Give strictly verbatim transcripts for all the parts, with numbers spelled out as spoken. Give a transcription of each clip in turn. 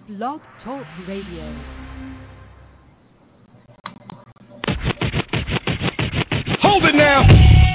Blog Talk Radio. Hold it now.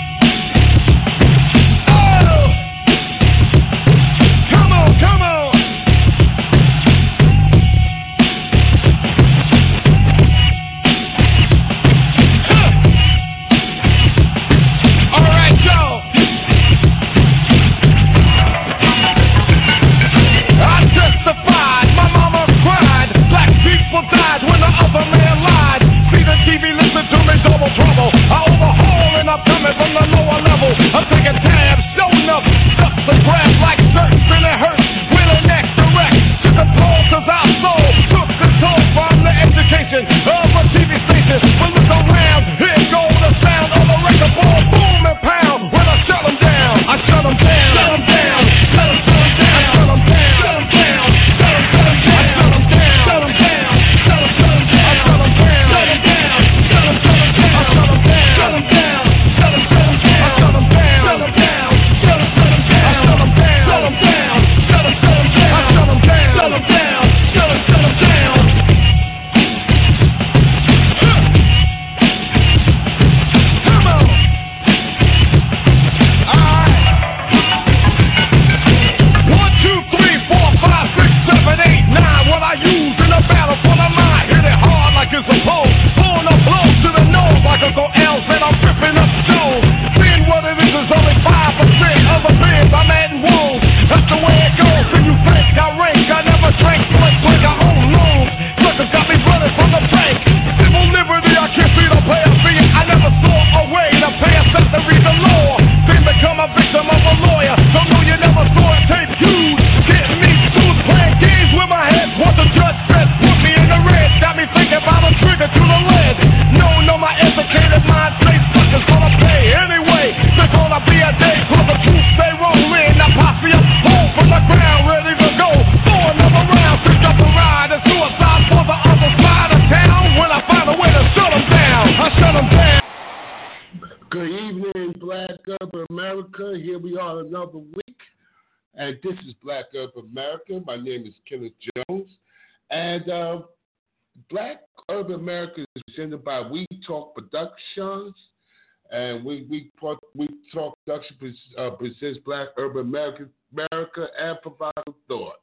This is Black Urban America. My name is Kenneth Jones. And uh, Black Urban America is presented by We Talk Productions. And We We, we Talk Productions uh, presents Black Urban America, America and Provocative Thoughts.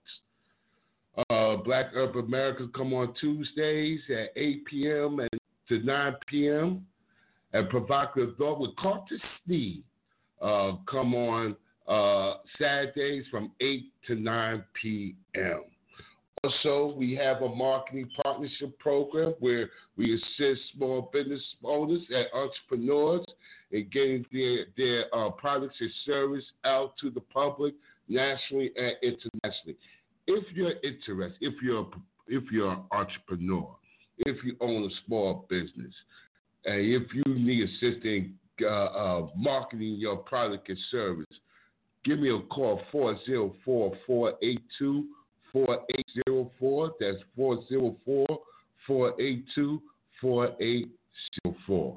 Uh, Black Urban America come on Tuesdays at eight p.m. and to nine p.m. And Provocative Thought with Carter Sneed uh, come on Uh, Saturdays from eight to nine p.m. Also, we have a marketing partnership program where we assist small business owners and entrepreneurs in getting their, their uh, products and service out to the public nationally and internationally. If you're interested, if you're if you're an entrepreneur, if you own a small business, and if you need assistance uh, uh, marketing your product and service, give me a call, four oh four, four eight two, four eight zero four. That's four oh four, four eight two, four eight zero four.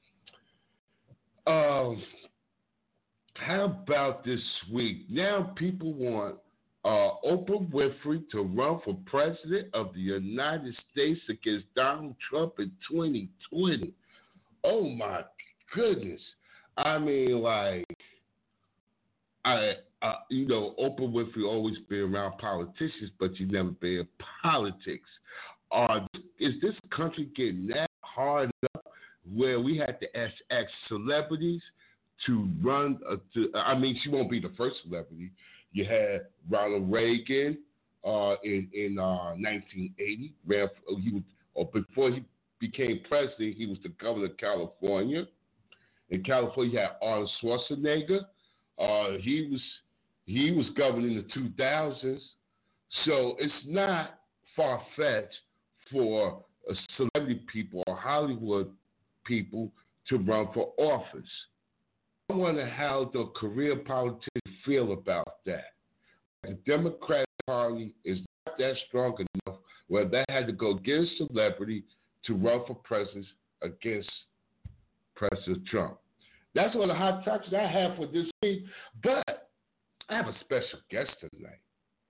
Um, how about this week? Now people want uh, Oprah Winfrey to run for president of the United States against Donald Trump in twenty twenty. Oh, my goodness. I mean, like, I, uh, you know, Oprah Winfrey always been around politicians, but you never been in politics. Uh, is this country getting that hard up where we had to ask, ask celebrities to run? Uh, to, I mean, she won't be the first celebrity. You had Ronald Reagan uh, in in uh, nineteen eighty. Ran for, he was, or before he became president, he was the governor of California. In California, you had Arnold Schwarzenegger. Uh, he was he was governor in the two thousands, so it's not far-fetched for uh, celebrity people or Hollywood people to run for office. I wonder how the career politicians feel about that. The Democratic Party is not that strong enough where they had to go get a celebrity to run for president against President Trump. That's one of the hot topics I have for this week, but I have a special guest tonight.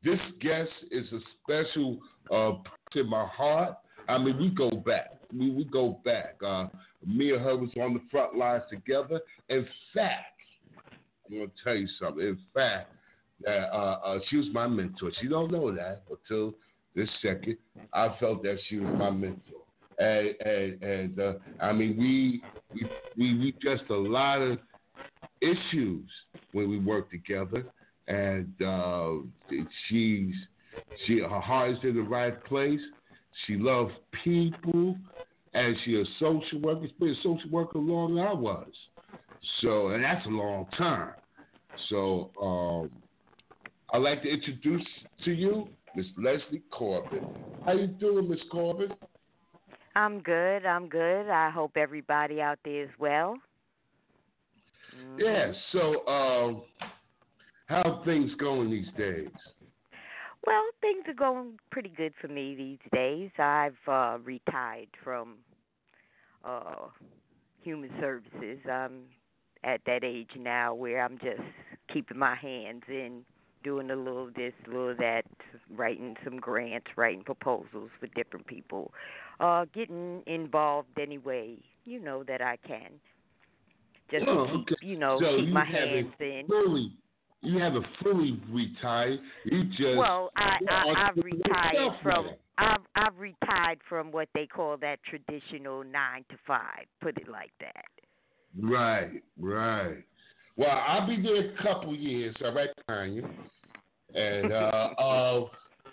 this guest is a special uh, person in my heart. I mean, we go back. We, we go back. Uh, me and her was on the front lines together. In fact, I'm going to tell you something. In fact, uh, uh, she was my mentor. She don't know that until this second. I felt that she was my mentor. And, and, and uh, I mean, we, we, we, we addressed a lot of issues when we worked together. And uh, she's, she, her heart is in the right place. She loves people, and she a social worker. She's been a social worker longer than I was. So, and that's a long time. So, um, I'd like to introduce to you Miss Leslie Corbin. How you doing, Miss Corbin? I'm good. I'm good. I hope everybody out there is well. Mm-hmm. Yeah. So, um, how are things going these days? Well, things are going pretty good for me these days. I've uh, retired from uh, human services. I'm at that age now where I'm just keeping my hands in, doing a little this, a little that, writing some grants, writing proposals for different people, uh, getting involved any way, you know, that I can. Just oh, to keep, okay. you know, so keep you my hands in. Fully, you haven't fully retired. You just well, I, I I've retired from now. I've I've retired from what they call that traditional nine to five. Put it like that. Right, right. Well, I'll be there a couple years. All right, Tanya. And uh, uh,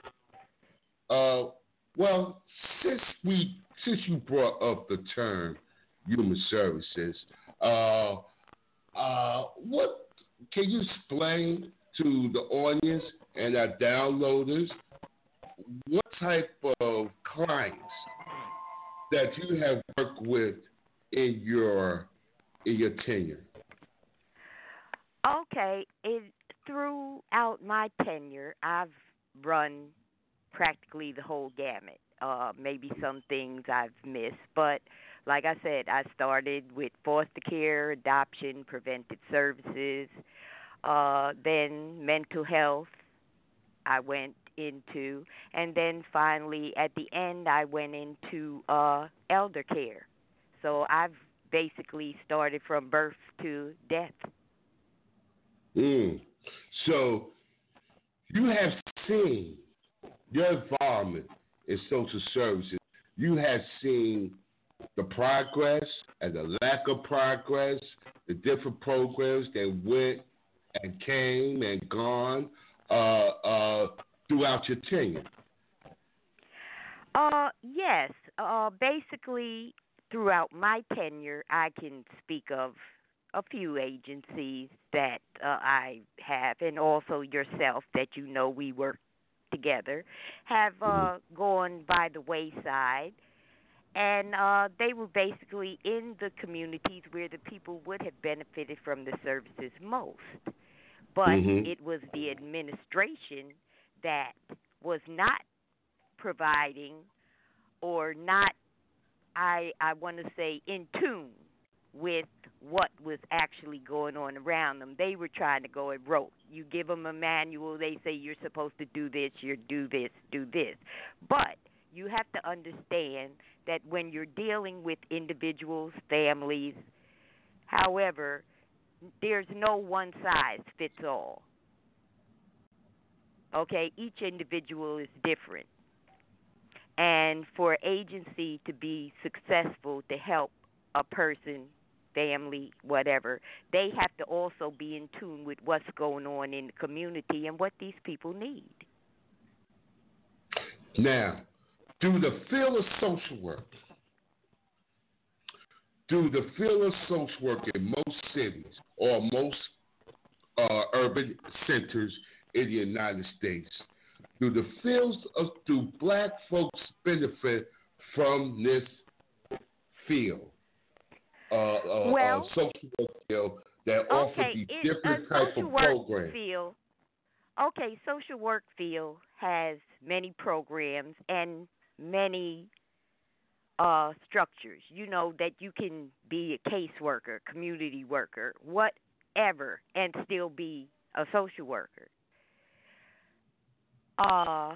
uh, well, since we since you brought up the term human services, uh, uh, what can you explain to the audience and our downloaders what type of clients that you have worked with in your in your tenure? Okay, it, throughout my tenure, I've run practically the whole gamut. Uh, maybe some things I've missed, but like I said, I started with foster care, adoption, preventive services, uh, then mental health. I went into, and then finally at the end, I went into uh, elder care. So I've basically started from birth to death. Mm. So you have seen your involvement in social services. You have seen the progress and the lack of progress, the different programs that went and came and gone uh, uh, throughout your tenure. Uh, yes. Uh, basically, throughout my tenure, I can speak of a few agencies that uh, I have, and also yourself that you know we work together, have uh, gone by the wayside. And uh, they were basically in the communities where the people would have benefited from the services most. But Mm-hmm. it was the administration that was not providing or not, I, I want to say, in tune with what was actually going on around them. They were trying to go and rote. You give them a manual, they say you're supposed to do this, you do this, do this. But you have to understand that when you're dealing with individuals, families, however, there's no one size fits all. Okay, each individual is different. And for agency to be successful to help a person, family, whatever, they have to also be in tune with what's going on in the community and what these people need. Now, through the field of social work, through the field of social work in most cities or most uh, urban centers in the United States, do the fields of do black folks benefit from this field, uh, uh, well, uh, social work field that okay, offer the it, different a type social of work programs? Field, okay, social work field has many programs and many uh, structures. You know that you can be a caseworker, community worker, whatever, and still be a social worker. Uh,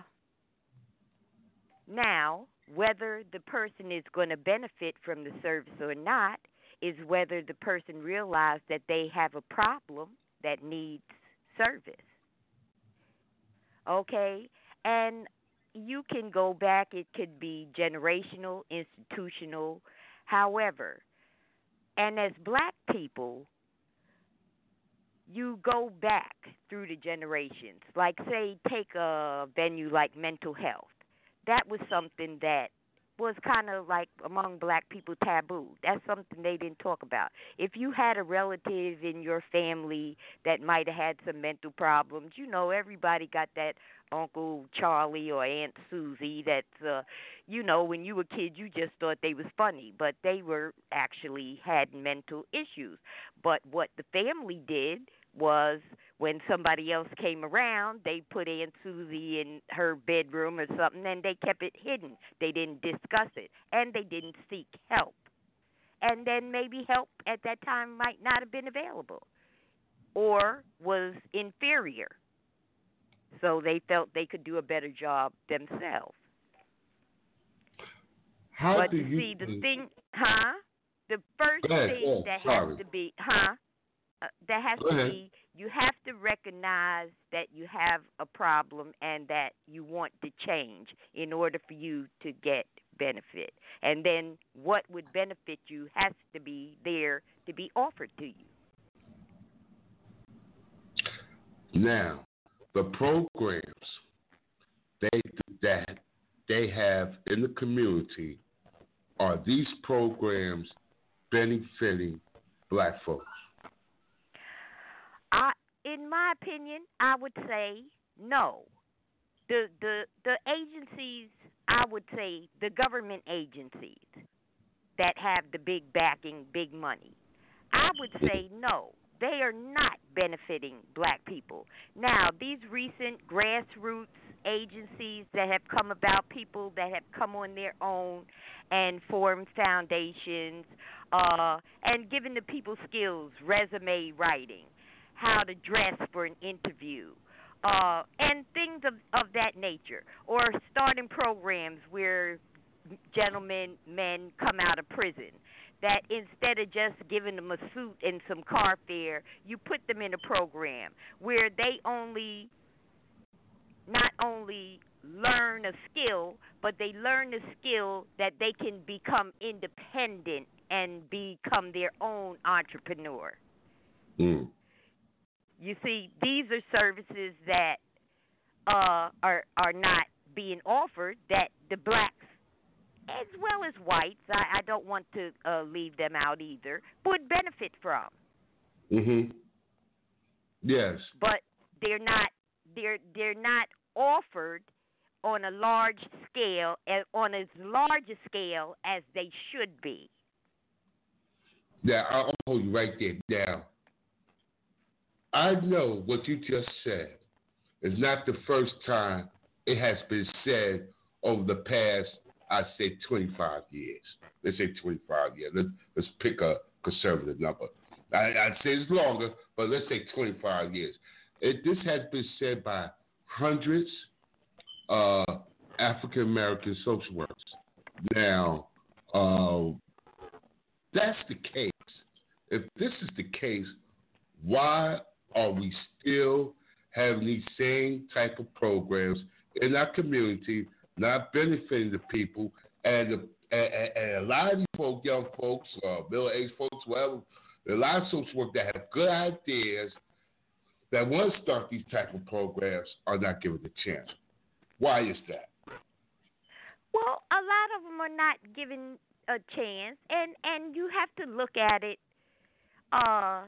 now, whether the person is going to benefit from the service or not is whether the person realizes that they have a problem that needs service. Okay? And you can go back, it could be generational, institutional, however. And as black people, you go back through the generations. Like, say, take a venue like mental health. That was something that was kind of like among black people taboo. That's something they didn't talk about. If you had a relative in your family that might have had some mental problems, you know, everybody got that Uncle Charlie or Aunt Susie that's, uh, you know, when you were a kid, you just thought they was funny, but they were actually had mental issues. But what the family did was when somebody else came around, they put Aunt Susie in her bedroom or something, and they kept it hidden. They didn't discuss it, and they didn't seek help. And then maybe help at that time might not have been available or was inferior. So they felt they could do a better job themselves. How but do you you see, the think... thing, huh? The first ahead, thing that sorry. has to be, huh? Uh, that has Go to ahead. be, you have to recognize that you have a problem and that you want to change in order for you to get benefit. And then what would benefit you has to be there to be offered to you. Now, the programs they that they have in the community, are these programs benefiting black folks? I, in my opinion, I would say no. The the the agencies, I would say the government agencies that have the big backing, big money, I would say no. They are not benefiting black people. Now, these recent grassroots agencies that have come about, people that have come on their own and formed foundations uh, and given the people skills, resume writing, how to dress for an interview, uh, and things of, of that nature, or starting programs where gentlemen, men come out of prison, that instead of just giving them a suit and some car fare, you put them in a program where they only, not only learn a skill, but they learn a skill that they can become independent and become their own entrepreneur. Mm. You see, these are services that uh, are are not being offered that the blacks, as well as whites, I, I don't want to uh, leave them out either, would benefit from. Mhm. Yes. But they're not they're they're not offered on a large scale, on as large a scale as they should be. Yeah, I'll hold you right there. Now, I know what you just said is not the first time it has been said over the past, I'd say, twenty-five years. Let's say twenty-five years. Let's, let's pick a conservative number. I, I'd say it's longer, but let's say twenty-five years. It, this has been said by hundreds of uh, African-American social workers. Now, uh, that's the case. If this is the case, why are we still having these same type of programs in our community, not benefiting the people, and, the, and, and a lot of these folk, young folks, uh, middle-aged folks, whatever, a lot of social work that have good ideas that want to start these type of programs are not given the chance. Why is that? Well, a lot of them are not given a chance, and, and you have to look at it uh,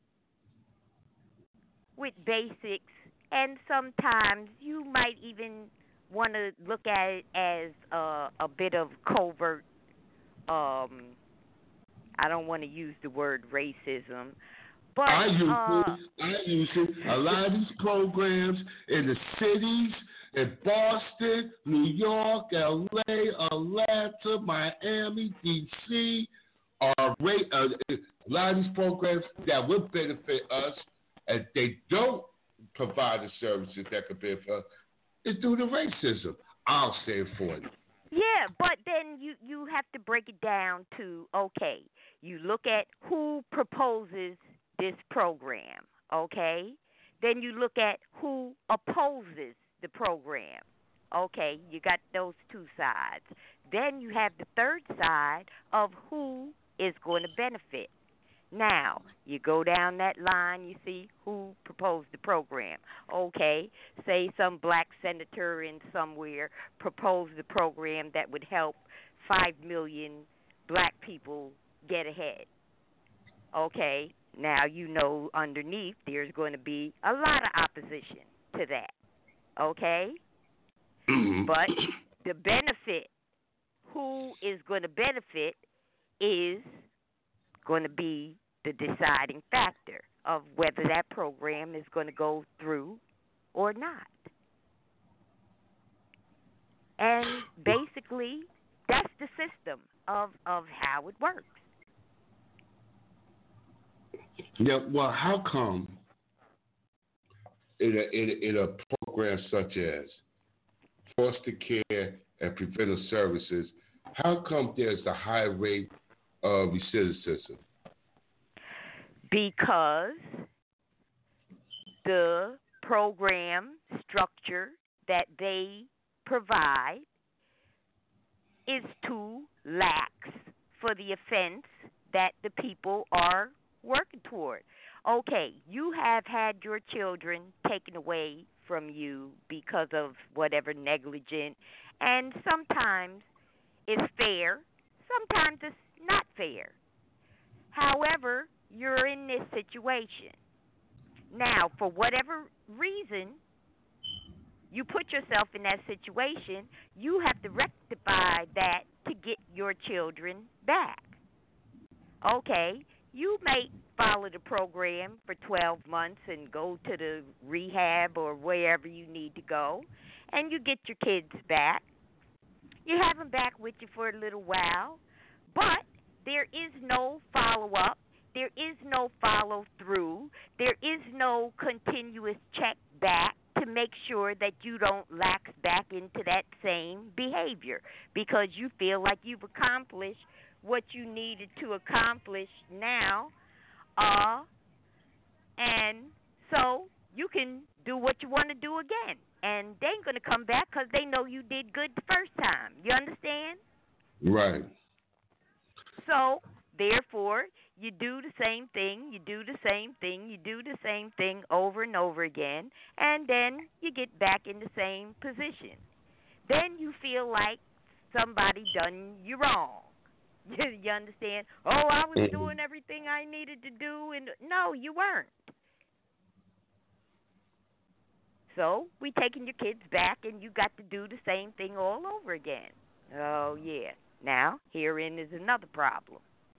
with basics, and sometimes you might even want to look at it as uh, a bit of covert, um, I don't want to use the word racism, but I use uh, it. I use it. A lot of these programs in the cities, in Boston, New York, L A, Atlanta, Miami, D C, are uh, a lot of these programs that would benefit us, and they don't provide the services that could benefit us. It's due to racism. I'll say it for you. Yeah, but then you, you have to break it down to, okay, you look at who proposes this program, okay? Then you look at who opposes the program. Okay, you got those two sides. Then you have the third side of who is going to benefit. Now, you go down that line, you see who proposed the program. Okay, say some black senator in somewhere proposed the program that would help five million black people get ahead. Okay, now you know underneath there's going to be a lot of opposition to that. Okay? But the benefit, who is going to benefit, is going to be the deciding factor of whether that program is going to go through or not. And basically, that's the system of, of how it works. Yeah, well, how come in a, in a, in a program such as foster care and preventive services, how come there's a high rate of recidivism? Because the program structure that they provide is too lax for the offense that the people are working toward. Okay, you have had your children taken away from you because of whatever negligent, and sometimes it's fair, sometimes it's not fair. However, you're in this situation. Now, for whatever reason you put yourself in that situation, you have to rectify that to get your children back. Okay, you may follow the program for twelve months and go to the rehab or wherever you need to go, and you get your kids back. You have them back with you for a little while, but there is no follow-up. There is no follow-through. There is no continuous check back to make sure that you don't lax back into that same behavior because you feel like you've accomplished what you needed to accomplish now, uh, and so you can do what you want to do again. And they ain't going to come back because they know you did good the first time. You understand? Right. So, therefore, you do the same thing, you do the same thing, you do the same thing over and over again, and then you get back in the same position. Then you feel like somebody done you wrong. You understand? Oh, I was doing everything I needed to do, and no, you weren't. So we taking your kids back, and you got to do the same thing all over again. Oh, yeah. Now, herein is another problem.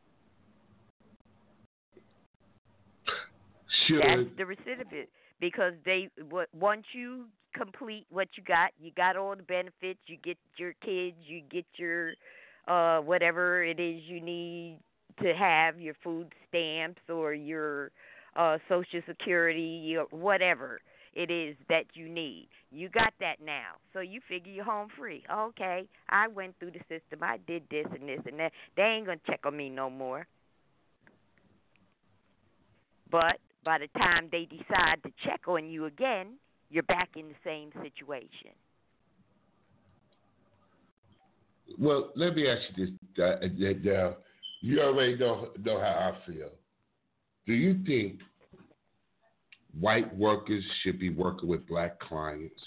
Sure. That's the recidivist. Because they once you complete what you got, you got all the benefits, you get your kids, you get your uh, whatever it is you need to have, your food stamps or your uh, Social Security, your whatever it is that you need. You got that now. So you figure you're home free. Okay, I went through the system. I did this and this and that. They ain't going to check on me no more. But by the time they decide to check on you again, you're back in the same situation. Well, let me ask you this, uh, uh, you already know, know how I feel. Do you think white workers should be working with black clients?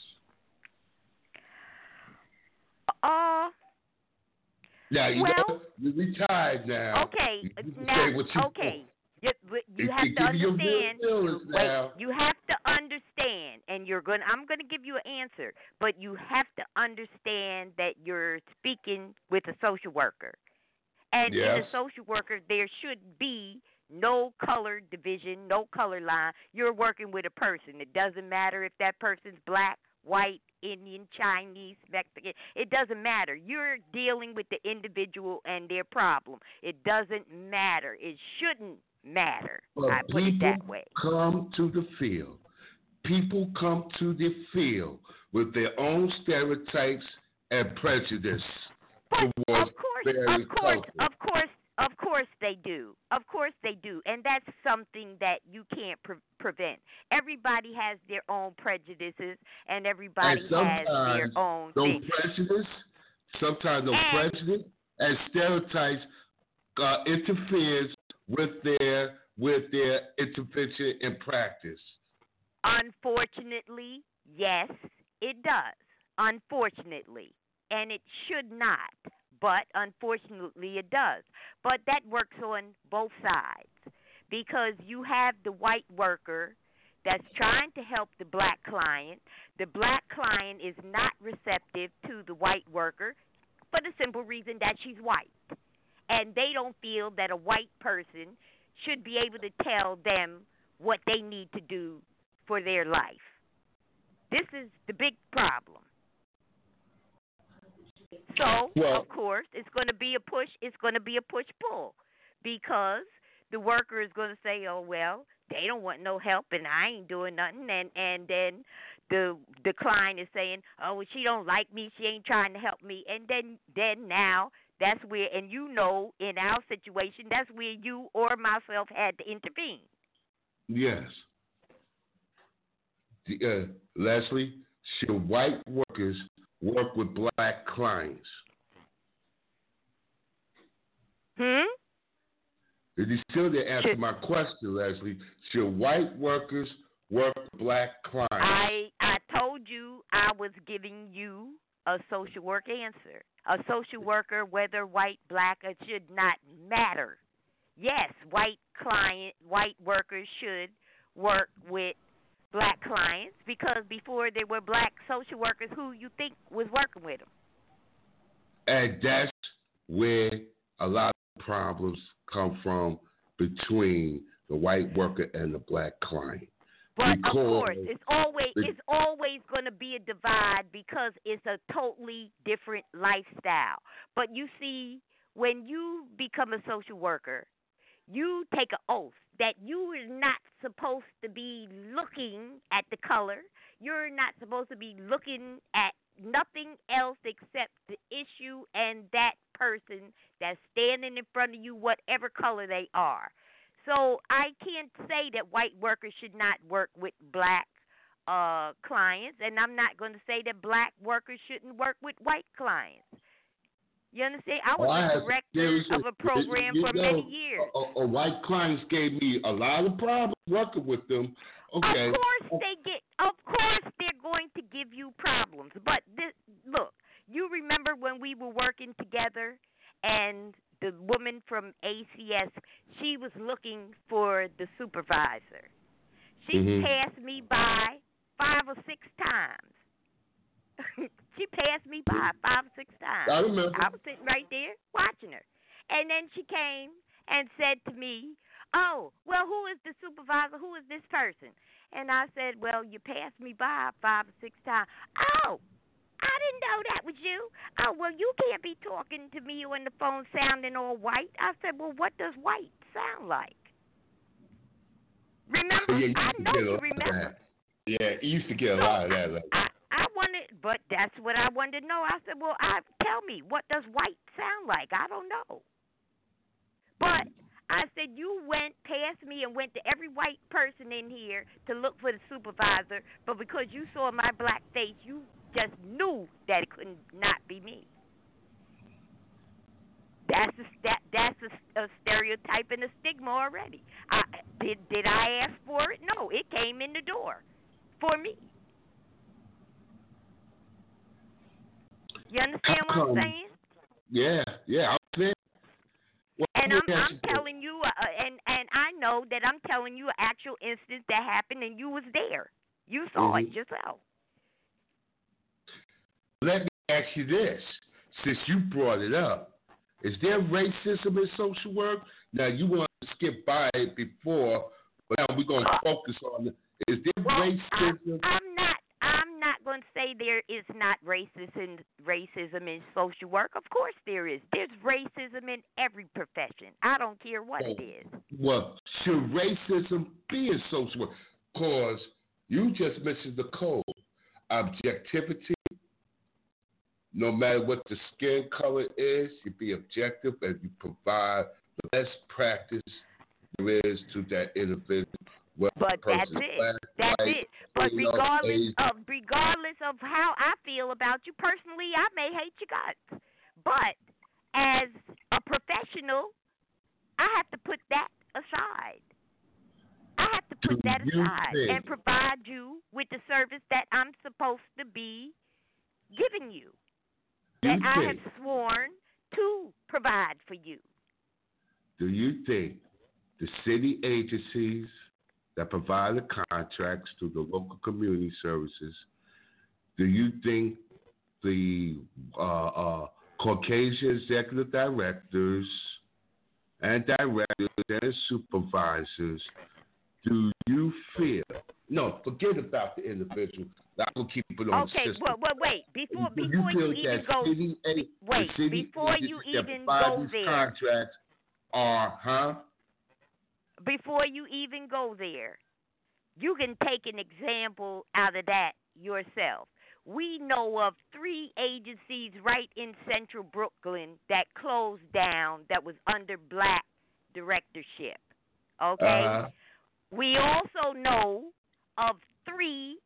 Uh, now, you well, know, you're retired now. Okay, you can now, say what you okay. want. You, you have to understand. Wait, you have to understand, and you're going. I'm going to give you an answer, but you have to understand that you're speaking with a social worker, and yes. in a social worker, there should be no color division, no color line. You're working with a person. It doesn't matter if that person's black, white, Indian, Chinese, Mexican. It doesn't matter. You're dealing with the individual and their problem. It doesn't matter. It shouldn't matter. But I put it that way. Come to the field. people come to the field with their own stereotypes and prejudice But towards of course, various of course, cultures. of course, of course they do. Of course they do, and that's something that you can't pre- prevent. Everybody has their own prejudices, and everybody And has their sometimes own those things. prejudice, sometimes those And- prejudice and stereotypes uh, interferes with their with their intervention in practice. Unfortunately, yes, it does. Unfortunately, and it should not, but unfortunately it does. But that works on both sides because you have the white worker that's trying to help the black client. The black client is not receptive to the white worker for the simple reason that she's white. And they don't feel that a white person should be able to tell them what they need to do for their life. This is the big problem. So, Well- of course, it's going to be a push. It's going to be a push-pull because the worker is going to say, oh, well, they don't want no help and I ain't doing nothing. And, and then the the client is saying, oh, well, she don't like me. She ain't trying to help me. And then, then now that's where, and you know, in our situation, that's where you or myself had to intervene. Yes. The, uh, Leslie, should white workers work with black clients? Hmm? Did you still didn't answer Should- my question, Leslie? Should white workers work with black clients? I I told you I was giving you a social work answer. A social worker, whether white, black, it should not matter. Yes, white client, white workers should work with black clients because before they were black social workers, who you think was working with them? And that's where a lot of problems come from between the white worker and the black client. But Because- of course, it's always Be- it's always going to be a divide because it's a totally different lifestyle. But you see, when you become a social worker, you take an oath that you are not supposed to be looking at the color. You're not supposed to be looking at nothing else except the issue and that person that's standing in front of you, whatever color they are. So I can't say that white workers should not work with black uh, clients, and I'm not going to say that black workers shouldn't work with white clients. You understand? I was Oh, I a have director seriously- of a program you for know, many years. A, a, a white clients gave me a lot of problems working with them. Okay. Of course they get. Of course they're going to give you problems. But this, look, you remember when we were working together, and the woman from A C S, she was looking for the supervisor. She Mhm. passed me by five or six times. She passed me by five or six times. I remember. I was sitting right there watching her. And then she came and said to me, oh, well, who is the supervisor? Who is this person? And I said, well, you passed me by five or six times. Oh, I didn't know that was you. Oh, well, you can't be talking to me on the phone sounding all white. I said, well, what does white sound like? Remember? Yeah, you I used to know get a you lot of remember. that. Yeah, you used to get a lot of that. Like, I, I wanted, but that's what I wanted to know. I said, well, I, tell me, what does white sound like? I don't know. But I said, you went past me and went to every white person in here to look for the supervisor, but because you saw my black face, you just knew that it could not be me. That's a, that, that's a, a stereotype and a stigma already. I, did did I ask for it? No, it came in the door for me. You understand what I'm How come- saying? yeah, yeah. I'm saying. Well, And let I'm me ask I'm you this. telling you, uh, and and I know that I'm telling you an actual instance that happened, and you was there. You saw it Mhm. yourself. Let me ask you this, since you brought it up. Is there racism in social work? Now, you want to skip by it before, but now we're going to focus on it. Is there Well, I, racism? I'm not. I'm not going to say there is not racism racism in social work. Of course there is. There's racism in every profession. I don't care what it is. Well, should racism be in social work? Because You just mentioned the code. Objectivity, no matter what the skin color is, you be objective and you provide the best practice there is to that individual. But that's it. Black, that's white, it. But you know, regardless Asian. of regardless of how I feel about you personally, I may hate your guts. But as a professional, I have to put that aside. I have to put Do that you aside think- and provide you with the service that I'm supposed to be giving you, that you I think, have sworn to provide for you. Do you think the city agencies that provide the contracts to the local community services, do you think the uh, uh, Caucasian executive directors and directors and supervisors, do you feel, no, forget about the individual, I will keep it on Okay, the system. well, well, wait, before do before you, you, feel even that go, city, be- wait, the city before you agencies that even provide go these there, contracts are, huh? before you even go there, you can take an example out of that yourself. We know of three agencies right in central Brooklyn that closed down that was under black directorship. Okay? Uh-huh. We also know of three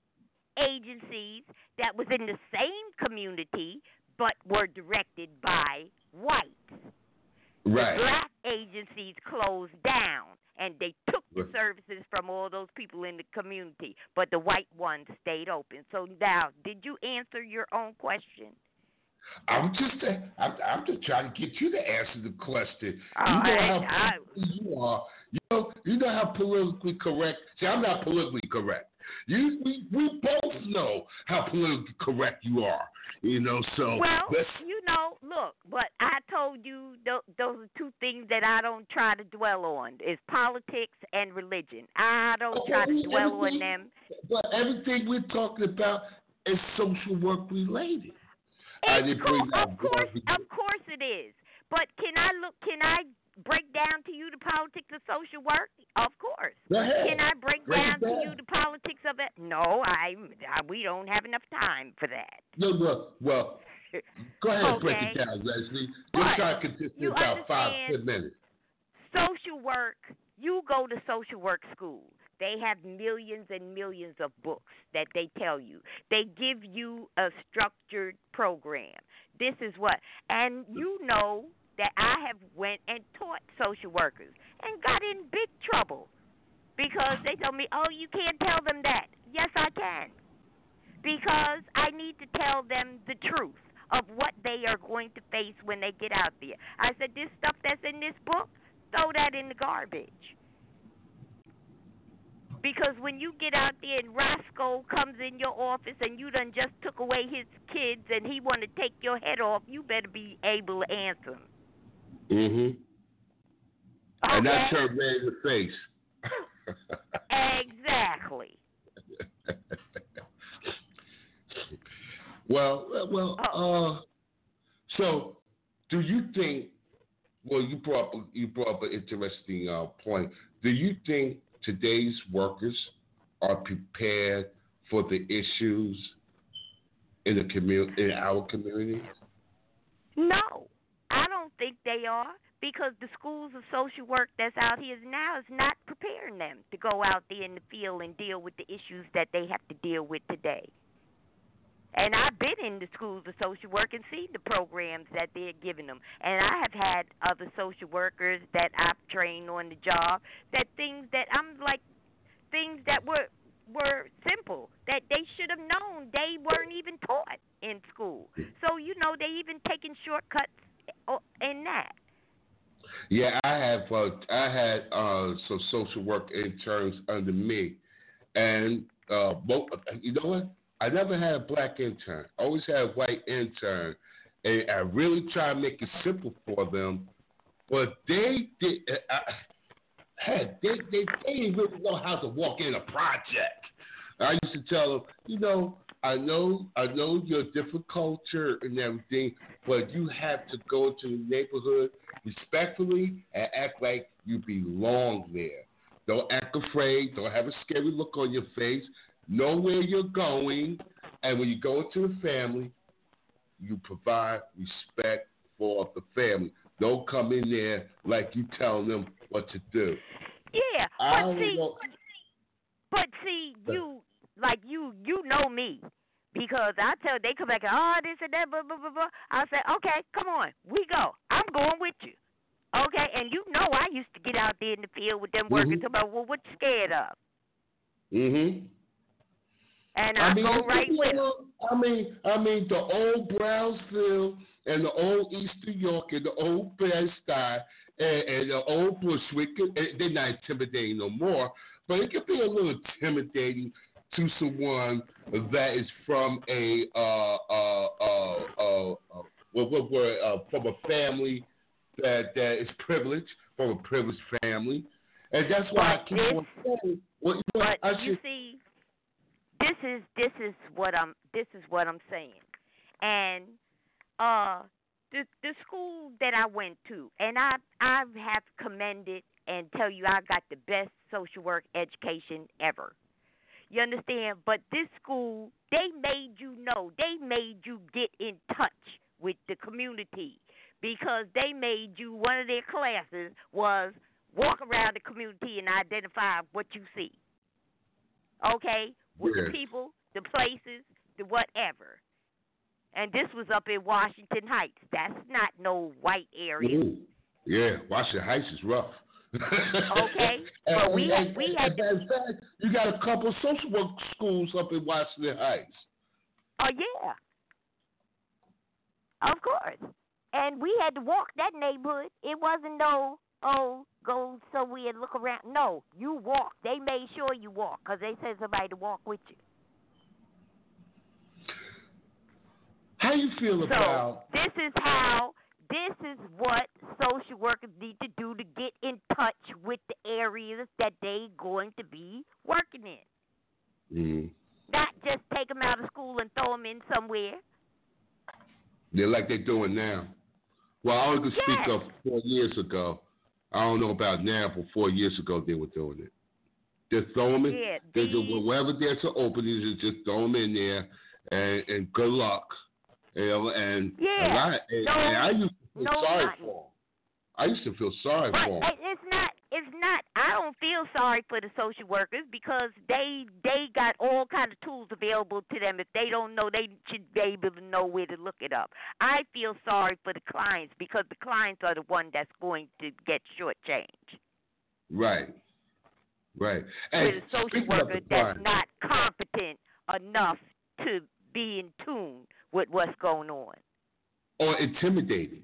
agencies that was in the same community but were directed by whites. Right. The black agencies closed down, and they took the Right. services from all those people in the community, but the white ones stayed open. So now, did you answer your own question? I'm just, uh, I'm, I'm just trying to get you to answer the question. Oh, you know I- how I- you are. You know, you know how politically correct. See, I'm not politically correct. You, we, we both know how politically correct you are. You know, so Well, let's, you know, look, but I told you th- those are two things that I don't try to dwell on, is politics and religion. I don't try to dwell on them. But everything we're talking about is social work related. I It's didn't cool. bring that Of course, up. of course it is. But can I look? Can I break down to you the politics of social work? Of course. Go ahead. Can I break, Break down it to down. you the politics of it? No, I, I. We don't have enough time for that. No, no, well, go ahead and break Okay. it down, Leslie. But Just try to consist you about five, understand- ten minutes. Social work, you go to social work school. They have millions and millions of books that they tell you. They give you a structured program. This is what, and you know that I have went and taught social workers and got in big trouble because they told me, oh, you can't tell them that. Yes, I can, because I need to tell them the truth of what they are going to face when they get out there. I said, this stuff that's in this book, throw that in the garbage. Because when you get out there and Roscoe comes in your office and you done just took away his kids and he want to take your head off, you better be able to answer him. Mm-hmm. Okay? And that's her red in the face. Exactly. well, well, Oh. uh, so do you think? Well, you brought up, you brought up an interesting uh, point. Do you think today's workers are prepared for the issues in the community, in our communities? No, I don't think they are, because the schools of social work that's out here now is not preparing them to go out there in the field and deal with the issues that they have to deal with today. And I've been in the schools of social work and seen the programs that they're giving them. And I have had other social workers that I've trained on the job, that things that I'm like, things that were were simple, that they should have known, they weren't even taught in school. So, you know, they even taking shortcuts in that. Yeah, I have. Uh, I had uh, some social work interns under me, and uh, both, you know what? I never had a black intern. I always had a white intern, and I really try to make it simple for them. But they did. I, heck, they, they they didn't really know how to walk in a project. I used to tell them, you know, I know I know you're a different culture and everything, but you have to go into the neighborhood respectfully and act like you belong there. Don't act afraid. Don't have a scary look on your face. know where you're going, and when you go into the family, you provide respect for the family. Don't come in there like you telling them what to do. Yeah, I but see, know. but see, you like you you know me. Because I tell they come back and, oh, this and that, blah, blah, blah, blah. I say, okay, come on, we go. I'm going with you. Okay, and you know I used to get out there in the field with them Mm-hmm. workers about, well, what you scared of? Mm-hmm. And I I mean, go right with them. I mean, I mean, the old Brownsville and the old East New York and the old Bed-Stuy and, and the old Bushwick, they're not intimidating no more, but it can be a little intimidating to someone that is from a uh uh uh uh, uh what what were uh, from a family that that is privileged, from a privileged family, and that's why But I keep this, on saying. Well, you know, but I you should, see, this is this is what I'm this is what I'm saying, and uh the the school that I went to, and I I have commended and tell you I got the best social work education ever. You understand? But this school, they made you know, they made you get in touch with the community because they made you, one of their classes was walk around the community and identify what you see. Okay? With yes. the people, the places, the whatever. And this was up in Washington Heights. That's not no white area. Ooh. Yeah, Washington Heights is rough. Okay, and, but we and, had we and, had. and in fact, you got a couple social work schools up in Washington Heights. Oh yeah, of course. And we had to walk that neighborhood. It wasn't no oh go somewhere and look around. No, you walk. They made sure you walk because they said somebody to walk with you. How you feel So about? this is how. This is what social workers need to do to get in touch with the areas that they're going to be working in. Mm. Not just take them out of school and throw them in somewhere. They're like they're doing now. Well, I only could Yes. speak of four years ago. I don't know about now, but four years ago they were doing it. Just throw them in. Yeah, They the, do, wherever there's an opening, just throw them in there, and, and good luck. You know, and, yeah, and, I, and, no, and I used to feel no, sorry nothing. for them. I used to feel sorry But for them. it's not. It's not. I don't feel sorry for the social workers because they they got all kind of tools available to them. If they don't know, they should be able to know where to look it up. I feel sorry for the clients because the clients are the one that's going to get shortchanged. Right. Right. And With a social speaking of worker the that's client, not competent enough to be in tune with what's going on. or intimidating.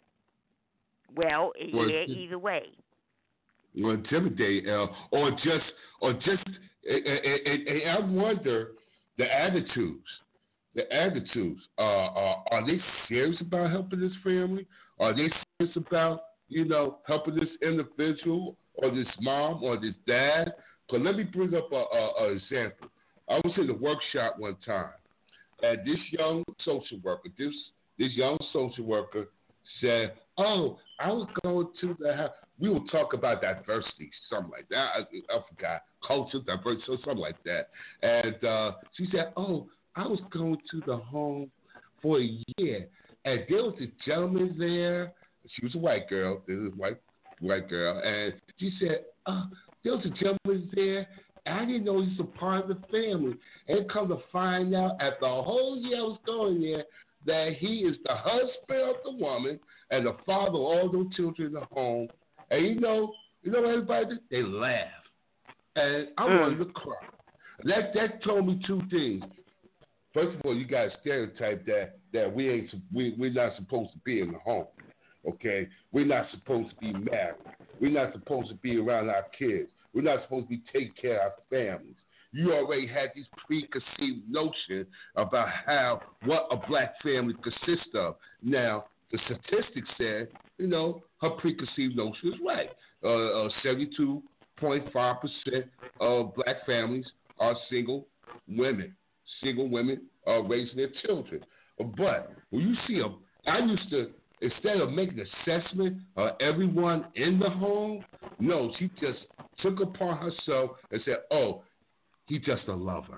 Well, Or yeah, it's- either way. or intimidate, uh, or just, or just, and, and, and I wonder the attitudes, the attitudes. Uh, are, are they serious about helping this family? Are they serious about, you know, helping this individual or this mom or this dad? Because let me bring up a, a, a example. I was in a workshop one time, and this young social worker, this this young social worker said, "Oh, I was going to the house." We will talk about diversity, something like that. I, I forgot. Culture, diversity, something like that. And uh, she said, "Oh, I was going to the home for a year, and there was a gentleman there." She was a white girl. This is a white, white girl. And she said, uh, there was a gentleman there. I didn't know he was a part of the family. And come to find out, after the whole year I was going there, that he is the husband of the woman and the father of all those children in the home. And you know, you know what everybody did? They laughed. And I Mm. wanted to cry. That that told me two things. First of all, you got a stereotype that, that we ain't we we're not supposed to be in the home. Okay? We're not supposed to be married. We're not supposed to be around our kids. We're not supposed to be taking care of our families. You already had these preconceived notions about how what a black family consists of. Now, the statistics said, you know, her preconceived notion is right. Uh, uh, seventy-two point five percent of black families are single women. Single women are raising their children. But when you see a, I used to, instead of making an assessment of everyone in the home, no, she just took upon herself and said, oh, he's just a lover.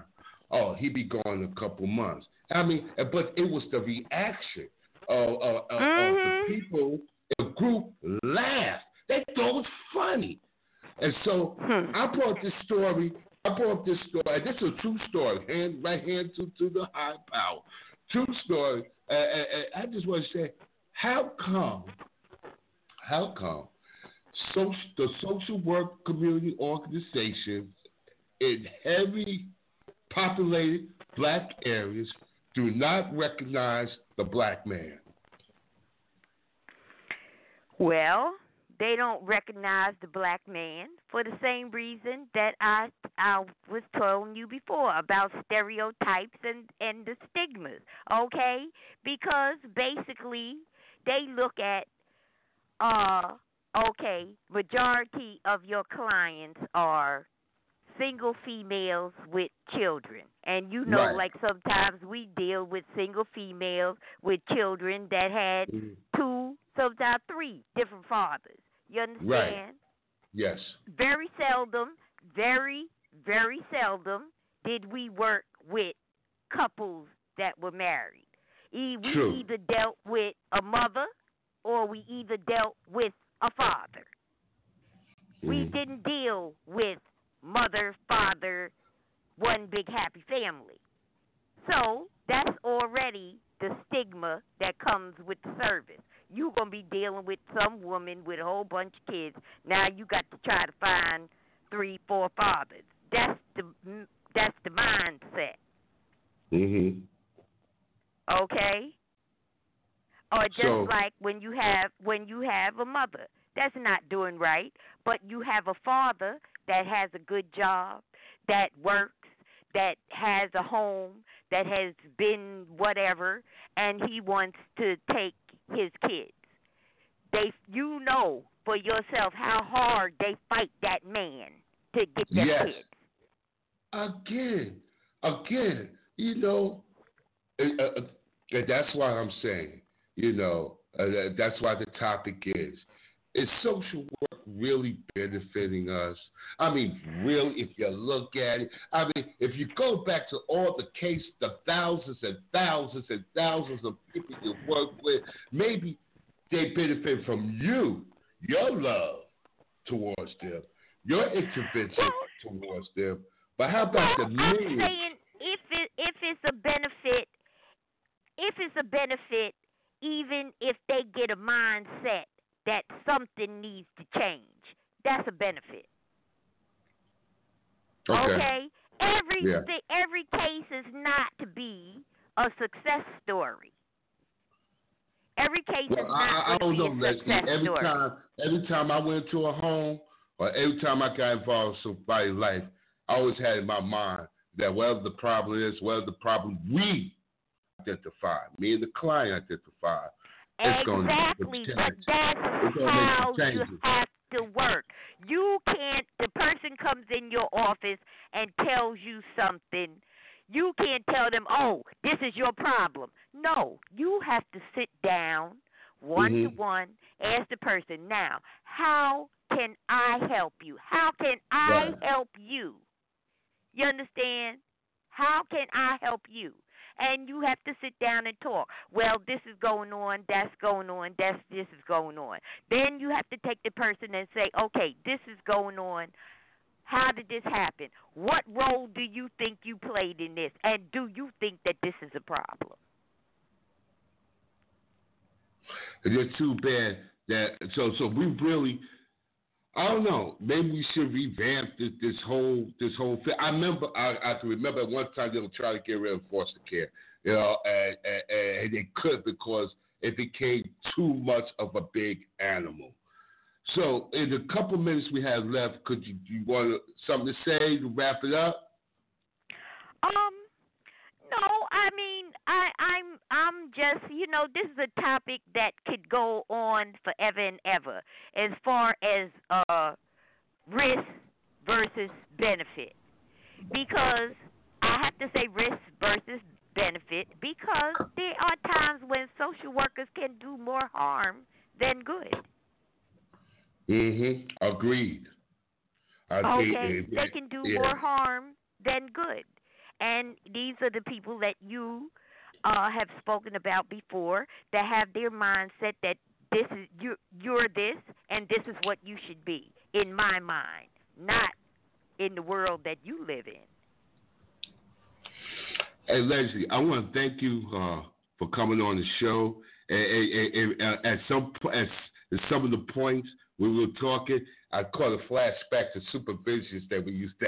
oh, he be gone a couple months. I mean, but it was the reaction of, of, of, mm-hmm. of the people. The group laughed. They thought it was funny. And so hmm. I brought this story. I brought this story. This is a true story. Hand right hand to, to the high power. True story. Uh, and, and I just want to say, how come, how come so, the social work community organizations in heavy populated black areas do not recognize the black man? Well, they don't recognize the black man for the same reason that I I was telling you before about stereotypes and, and the stigmas, okay? Because basically they look at, uh, okay, majority of your clients are single females with children. And you know, Right. like sometimes we deal with single females with children that had mm-hmm. two, sometimes three different fathers. You understand? Right. Yes. Very seldom, very, very seldom did we work with couples that were married. E- we True. either dealt with a mother or we either dealt with a father. Mm. We didn't deal with mother, father, one big happy family. So that's already the stigma that comes with the service. You're going to be dealing with some woman with a whole bunch of kids. Now you got to try to find three, four fathers. That's the that's the mindset. Mhm. Okay? Or just so, like when you have when you have a mother that's not doing right, but you have a father that has a good job, that works, that has a home, that has been whatever, and he wants to take his kids. They, you know for yourself how hard they fight that man to get their yes. kids. Again, again, you know, uh, uh, that's why I'm saying, you know, uh, that's why the topic is, is social work really benefiting us? I mean, really, if you look at it, I mean, if you go back to all the cases, the thousands and thousands and thousands of people you work with, maybe they benefit from you, your love towards them, your intervention well, towards them. But how about well, the I'm millions? saying if it, if it's a benefit, if it's a benefit, even if they get a mindset that something needs to change, that's a benefit. Okay. Okay? Every yeah. th- every case is not to be a success story. Every case well, is I, not I, I don't to know, be a Leslie. success Every story. time, every time I went to a home, or every time I got involved in somebody's life, I always had in my mind that whatever the problem is, whatever the problem we identify, me and the client identify, it's exactly, going but that's how you have to work. You can't, the person comes in your office and tells you something. You can't tell them, oh, this is your problem. No, you have to sit down one-to-one, mm-hmm. ask the person, now, how can I help you? How can I right. help you? You understand? How can I help you? And you have to sit down and talk. Well, this is going on, that's going on, that's this is going on. Then you have to take the person and say, okay, this is going on. How did this happen? What role do you think you played in this? And do you think that this is a problem? It's too bad that so so we really I don't know. Maybe we should revamp this, this whole this whole thing. I remember I, I can remember at one time they were trying to get rid of foster care, you know, and, and, and they could because it became too much of a big animal. So in the couple minutes we have left, could you, you want something to say to wrap it up? Um, no, I mean I I'm I'm just you know this is a topic that could go on forever and ever as far as uh risk versus benefit, because I have to say risk versus benefit because there are times when social workers can do more harm than good. Mhm. Agreed. Okay, they can do yeah. more harm than good. and these are the people that you uh, have spoken about before that have their mindset that this is you, you're this, and this is what you should be, in my mind, not in the world that you live in. Hey, Leslie, I want to thank you uh, for coming on the show. And, and, and, and at some at some of the points we were talking, I caught a flashback to supervisions that we used to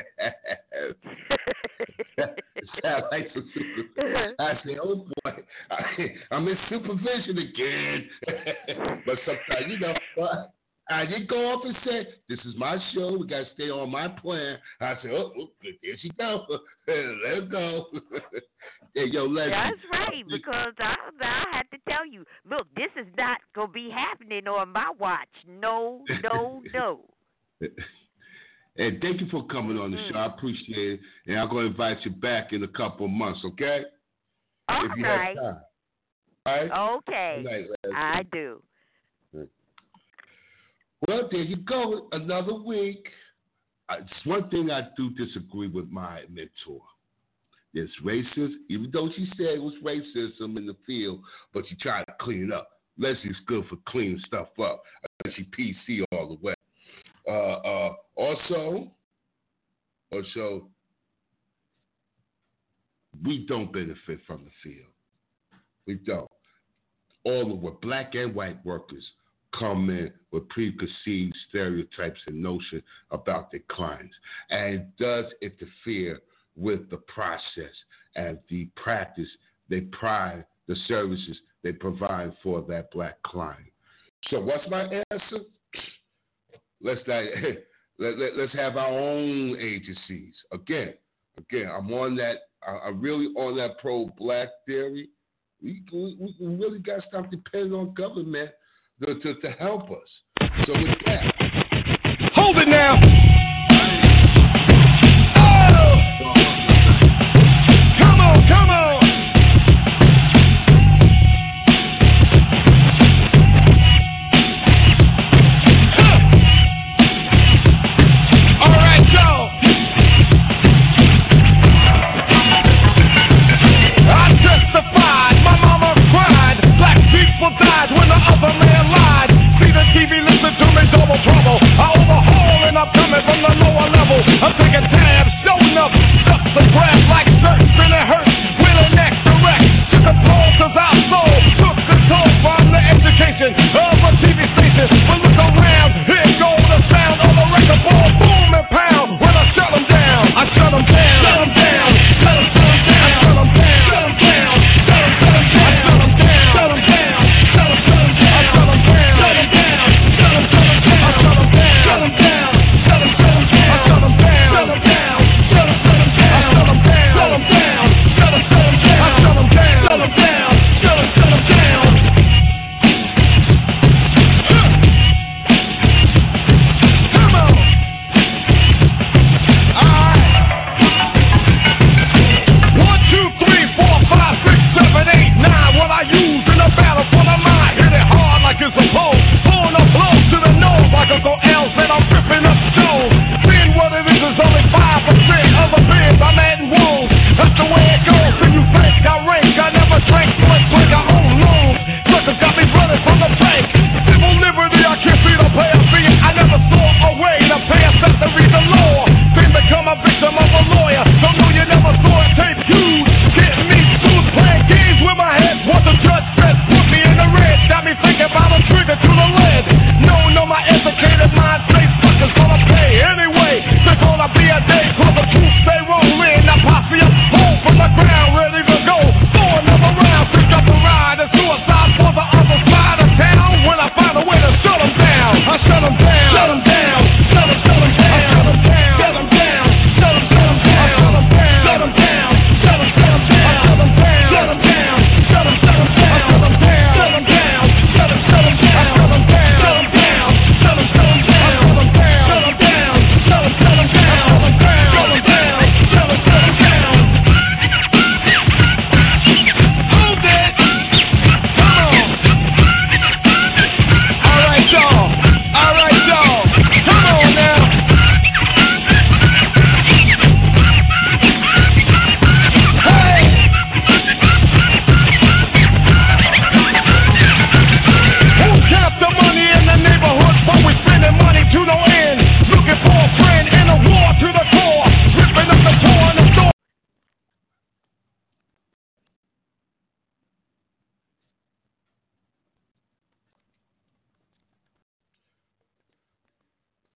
have. Sound like some supervision. I said, "Oh boy, I, I'm in supervision again." But sometimes, you know, but I didn't go off and say, "This is my show. We got to stay on my plan." I said, "Oh, oh there she go. Let her go." Hey, yo, Leslie. That's right, because I, I had to tell you, look, this is not going to be happening on my watch. No, no, no. And thank you for coming on the mm. show. I appreciate it. And I'm going to invite you back in a couple of months, okay? All if you right. have time. All right? Okay. Night, I do. Well, there you go. Another week. Uh, it's one thing I do disagree with my mentor. There's racism, even though she said it was racism in the field, but she tried to clean it up. Leslie's good for cleaning stuff up. She P C all the way. Uh, uh, also, also, we don't benefit from the field. We don't. All of what black and white workers come in with preconceived stereotypes and notions about their clients, and it does interfere with the process and the practice they provide, the services they provide for that black client. So what's my answer? Let's not, let, let, let's have our own agencies. Again, again, I'm on that, I'm really on that pro-black theory. We, we, we really got to stop depending on government to, to, to help us. So with that. Hold it now. Come on, come on.